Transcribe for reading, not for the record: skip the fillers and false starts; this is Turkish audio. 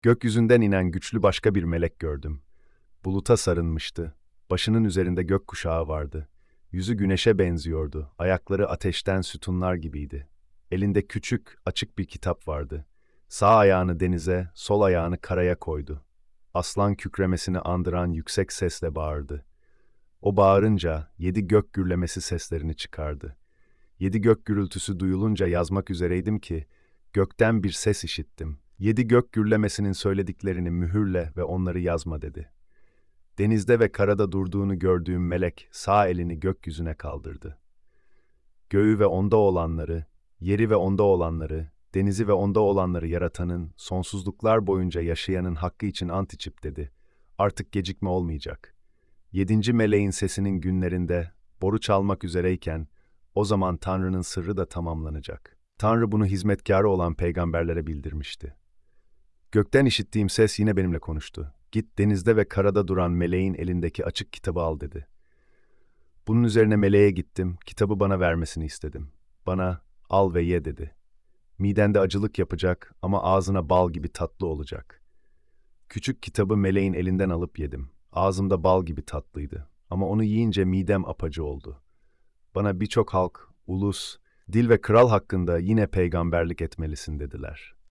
Gökyüzünden inen güçlü başka bir melek gördüm. Buluta sarınmıştı. Başının üzerinde gökkuşağı vardı. Yüzü güneşe benziyordu. Ayakları ateşten sütunlar gibiydi. Elinde küçük, açık bir kitap vardı. Sağ ayağını denize, sol ayağını karaya koydu. Aslan kükremesini andıran yüksek sesle bağırdı. O bağırınca 7 gök gürlemesi seslerini çıkardı. 7 gök gürültüsü duyulunca yazmak üzereydim ki, gökten bir ses işittim. 7 gök gürlemesinin söylediklerini mühürle ve onları yazma dedi. Denizde ve karada durduğunu gördüğüm melek sağ elini gökyüzüne kaldırdı. Göğü ve onda olanları, yeri ve onda olanları, denizi ve onda olanları yaratanın, sonsuzluklar boyunca yaşayanın hakkı için ant içip dedi. Artık gecikme olmayacak. 7. meleğin sesinin günlerinde, boru çalmak üzereyken, o zaman Tanrı'nın sırrı da tamamlanacak. Tanrı bunu hizmetkarı olan peygamberlere bildirmişti. Gökten işittiğim ses yine benimle konuştu. Git denizde ve karada duran meleğin elindeki açık kitabı al dedi. Bunun üzerine meleğe gittim, kitabı bana vermesini istedim. Bana al ve ye dedi. Midende acılık yapacak ama ağzına bal gibi tatlı olacak. Küçük kitabı meleğin elinden alıp yedim. Ağzımda bal gibi tatlıydı. Ama onu yiyince midem apacı oldu. Bana birçok halk, ulus, dil ve kral hakkında yine peygamberlik etmelisin dediler.